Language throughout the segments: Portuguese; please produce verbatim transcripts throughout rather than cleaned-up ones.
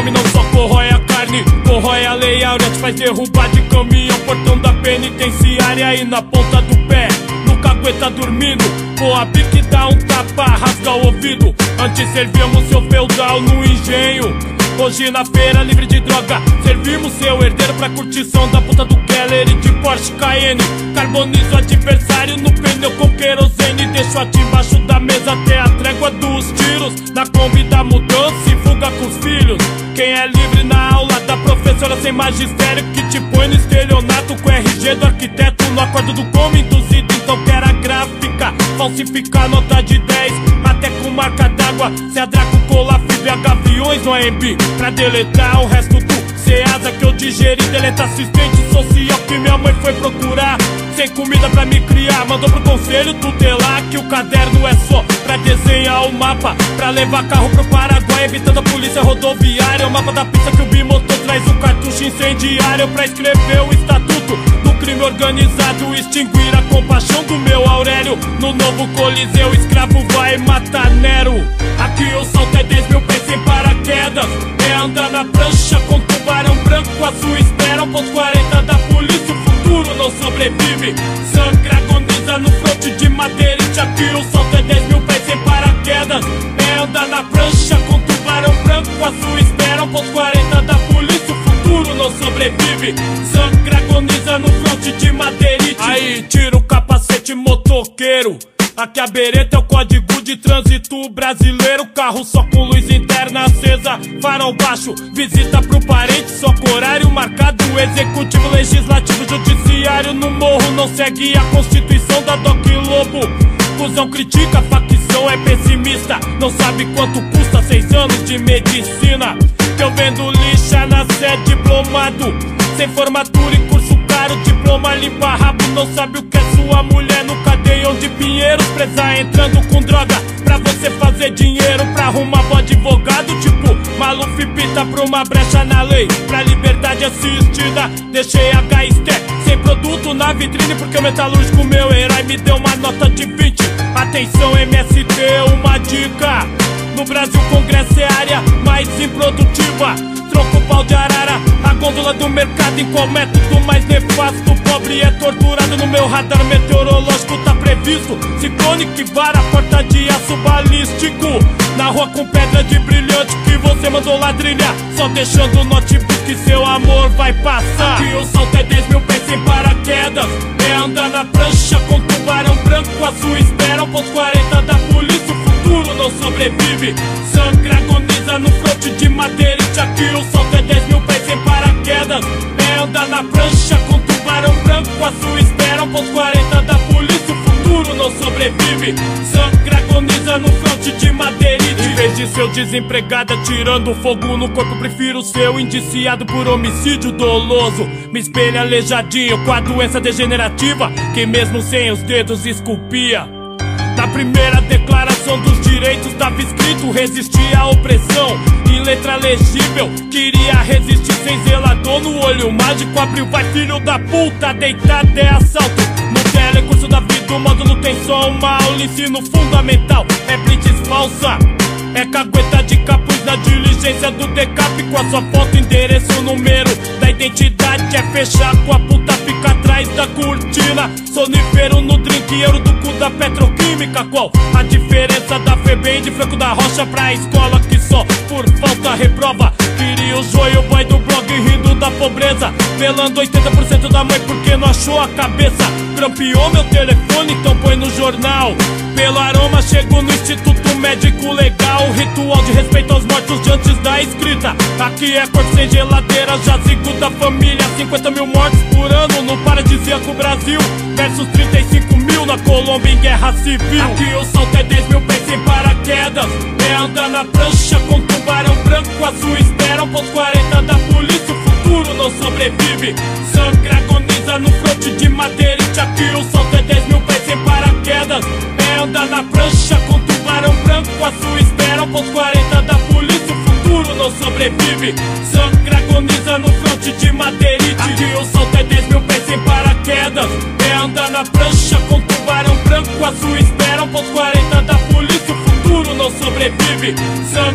fome não só corrói a carne, corrói a lei. A Aurete faz derrubar de caminhão, portão da penitenciária e na ponta do pé, no cagueta dormindo. Boa bique dá um tapa, rasga o ouvido. Antes servíamos seu feudal no engenho, hoje na feira livre de droga servimos seu herdeiro pra curtição da puta do Keller e de Porsche Cayenne. Carbonizo o adversário no pneu com querosene, deixo a embaixo da mesa até a trégua dos tiros. Na Kombi da mudança e fuga com os filhos. Quem é livre na aula da professora sem magistério, que te põe no estelionato com R G do arquiteto. No acordo do como induzido, então que era gráfica, falsificar nota de dez até com marca d'água. Se a Draco colar fibra gaviões no A M B pra deletar o resto do Ceasa que eu digeri. Deleta assistente social que minha mãe foi procurar, sem comida pra me criar, mandou pro conselho tutelar que o caderno é só pra desenhar o mapa, pra levar carro pro Paraguai, evitando a polícia rodoviária. O mapa da pista que o bimotor traz um cartucho incendiário pra escrever o estatuto do crime organizado, extinguir a compaixão do meu Aurélio. No novo Coliseu escravo vai matar Nero. Aqui o salto é dez mil pés sem paraquedas, é andar na prancha com tubarão branco à sua espera. Um ponto quarenta da polícia, o futuro não sobrevive. Sangra, agoniza no fronte de madeirite. Aqui o salto é dez mil pés sem paraquedas, é andar na prancha com tubarão branco à sua espera. Um ponto quarenta da polícia, o futuro não sobrevive. Sangra, agoniza no fronte de madeirite. Aí tira o capacete motoqueiro, aqui a bereta é o código de trânsito brasileiro. Carro só com luz interna acesa, farol baixo, visita pro parente só com horário marcado. Executivo, legislativo, judiciário no morro não segue a constituição da Doc Lobo. Cusão critica, facção é pessimista, não sabe quanto custa seis anos de medicina. Que eu vendo lixa na sede, diplomado sem formatura e curso caro. Diploma limpa rabo, não sabe o que é sua mulher no cadeião de Pinheiros, presa entrando com droga pra você fazer dinheiro, pra arrumar bom advogado tipo Maluf pita pra uma brecha na lei, pra liberdade assistida. Deixei a Gaisté sem produto na vitrine porque o metalúrgico meu herói me deu uma nota de vinte. Atenção M S T, uma dica: no Brasil o Congresso é a área mais improdutiva. Troco o pau de arara, a gôndola do mercado em qual método mais nefasto. O pobre é torturado, no meu radar meteorológico tá previsto ciclone que vara porta de aço balístico. Na rua com pedra de brilhante que você mandou ladrilhar, só deixando o notebook que seu amor vai passar. Aqui o salto é dez mil pés sem paraquedas, é andar na prancha com tubarão branco à sua espera. Um ponto quarenta da polícia, o futuro não sobrevive. Sangra, agoniza no fronte de madeirite. Aqui o salto é dez mil pés sem paraquedas, é andar na prancha com tubarão branco à sua espera. Um ponto quarenta da polícia, o futuro não sobrevive. Sangra, agoniza no fronte de madeirite. Em vez de ser desempregado tirando fogo no corpo, prefiro ser o indiciado por homicídio doloso. Me espelho aleijadinho com a doença degenerativa que mesmo sem os dedos esculpia. Na primeira declaração dos direitos estava escrito resistir à opressão. Em letra legível, queria resistir sem zelador no olho mágico. Abriu, vai filho da puta, deitado é assalto. No telecurso da vida o módulo tem só uma aula. Ensino fundamental é blitz falsa, é cagueta de capuz na diligência do decap. Com a sua foto, endereço, número da identidade. É fechar com a puta, fica atrás da cortina. Sonífero no drink, euro do cu da petroquímica. Qual a diferença da FEBEM de Franco da Rocha pra escola que só por falta reprova? Queria o joio boy do blog rindo da pobreza, velando oitenta por cento da mãe porque não achou a cabeça. Trampeou meu telefone, então põe no jornal. Pelo aroma chego no Instituto Médico Legal. Ritual de respeito aos mortos de antes da escrita. Aqui é corpo sem geladeira, jazigo da família. Cinquenta mil mortes por ano no paradisíaco Brasil, versus trinta e cinco mil na Colômbia em guerra civil. Aqui o salto é dez mil pés sem paraquedas, é andar na prancha com tubarão branco à sua espera. Um ponto quarenta da polícia, o futuro não sobrevive. Sangra, agoniza no fronte de madeirite. Aqui o salto é dez mil pés sem paraquedas, é andar na prancha com tubarão branco à sua espera. Um ponto quarenta da polícia, o futuro não sobrevive. Sangra, agoniza no fronte de madeirite. Aqui o salto é dez mil pés sem paraquedas, é andar na prancha com tubarão branco à sua espera. Um ponto quarenta da polícia, o futuro não sobrevive. Sangra, agoniza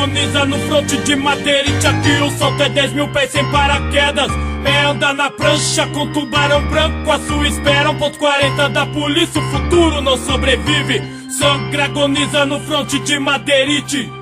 agoniza no fronte de Madeirite. Aqui o salto é dez mil pés sem paraquedas. É andar na prancha com tubarão branco à sua espera. Um ponto quarenta da polícia, o futuro não sobrevive. Sangue agoniza no fronte de Madeirite.